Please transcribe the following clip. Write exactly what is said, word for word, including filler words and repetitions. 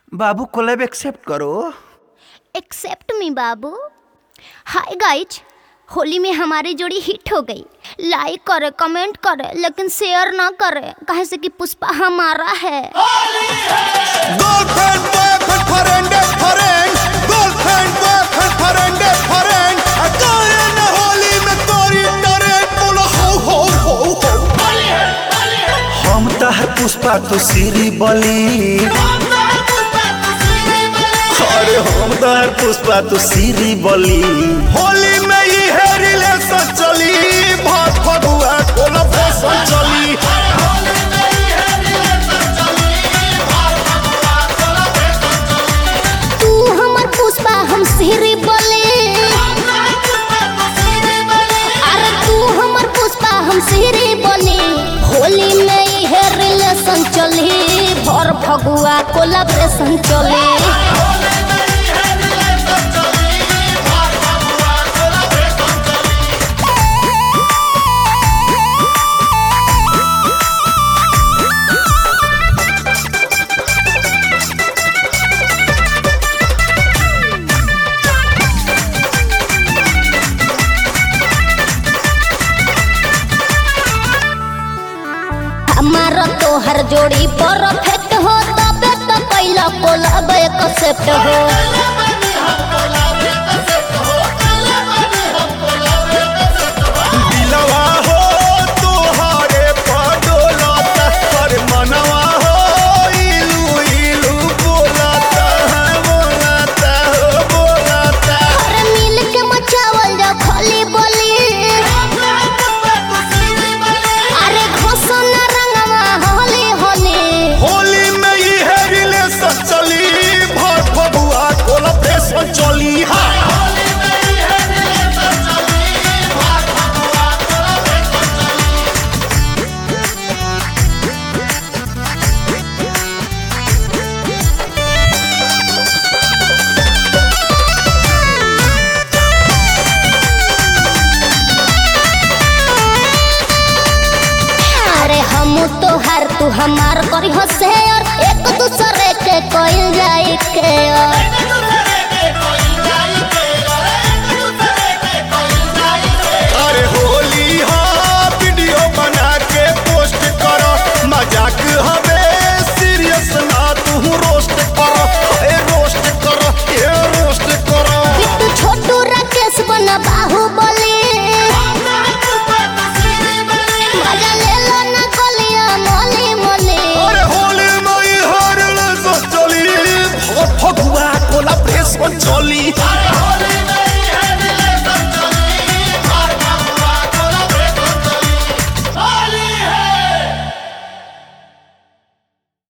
बाबू collab accept करो। Accept me बाबू। हाय गाइज, होली में हमारी जोड़ी हिट हो गई। लाइक करे, कमेंट करे, लेकिन शेयर ना करे, कहे से कि पुष्पा हमारा है। Girlfriend boyfriend friend friend girlfriend boyfriend friend friend अकाले न होली में तोरी टरे बोलो हो हो हो हो। हम तह पुष्पा तो सिरी बली, अरे हम तह पुष्पा तो सिरी बली। होली में ही है रिलेशन चली, भात फगुआ कोला फैशन चली। तू हमर पुष्पा हम सिरी बली, अरे तू हमर पुष्पा हम सिरी बली। होली में ही है रिलेशन चली, भर फगुआ कोलाब्रेशन चली। हमारा तो हर जोड़ी परफेक्ट हो, तबे तो पहला कोलैब एक्सेप्ट हो। दिलवा हो तोहारे पडोलता, पर मनवा हो इलू इलू बोलता है बोलता हो बोलता। अरे मिल के मचावल जा खोली बोली, अरे घोषण रंगवा होली होली। होली में ही है रिलेशन चली, भात फगुआ कोला फैशन चली। अरे हम तो हर तू हमार करी हो शेयर, एक दूसरे के कोई जाई के। अरे होली हाँ वीडियो बना के पोस्ट करो, मजाक हवे सीरियस ना तू रोस्ट करो, ए रोस्ट करो ए रोस्ट करो। बिट्टू छोटू राकेश बना बाहुबली, मजा ले लो ना गलिया मोली मोली। अरे होली में ही हर रिलेशन चली, भात फगुआ कोला फैशन चली।